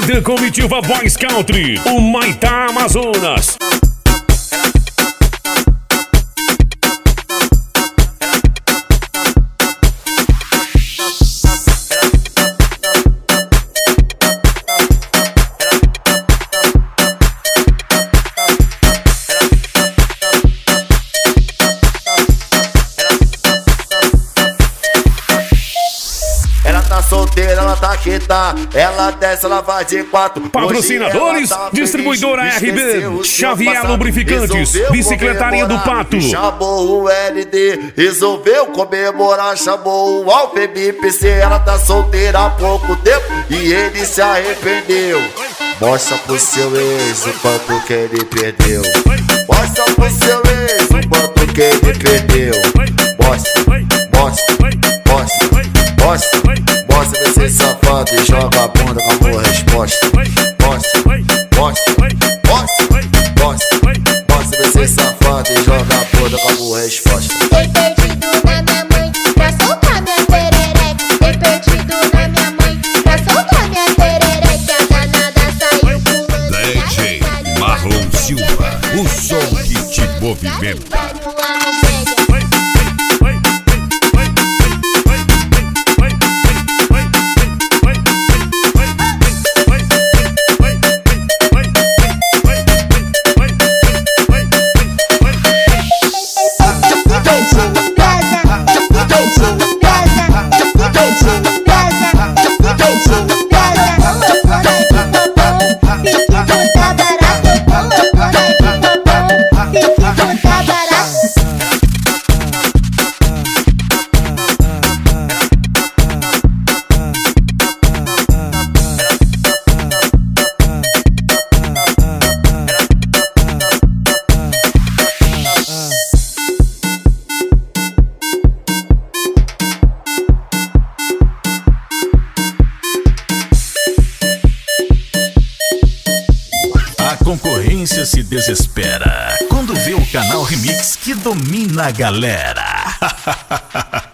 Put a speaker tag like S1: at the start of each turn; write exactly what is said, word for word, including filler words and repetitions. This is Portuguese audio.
S1: Grande comitiva Boys Country, o Maitá Amazonas.
S2: Solteira, ela tá quieta, ela desce, ela vai de quatro.
S1: Patrocinadores, tá distribuidora R B, Xavier Lubrificantes, Bicicletaria do Pato.
S2: Chamou o L D, resolveu comemorar, chamou o Alfemi P C. Ela tá solteira há pouco tempo e ele se arrependeu. Mostra pro seu ex o quanto que ele perdeu. Mostra pro seu ex o quanto que ele perdeu. Mostra, mostra, mostra, mostra. Mostra você safado e joga a bunda com a boa resposta. Mostra, mostra, mostra, mostra. Mostra você safado e joga a bunda com a boa resposta.
S3: Dei perdido na minha mãe pra soltar minha perereca. Dei perdido na minha mãe pra soltar minha perereca. A danada saiu pulando.
S4: D J Marlon Silva, o som que te movimenta. A concorrência se desespera quando vê o canal Remix que domina a galera.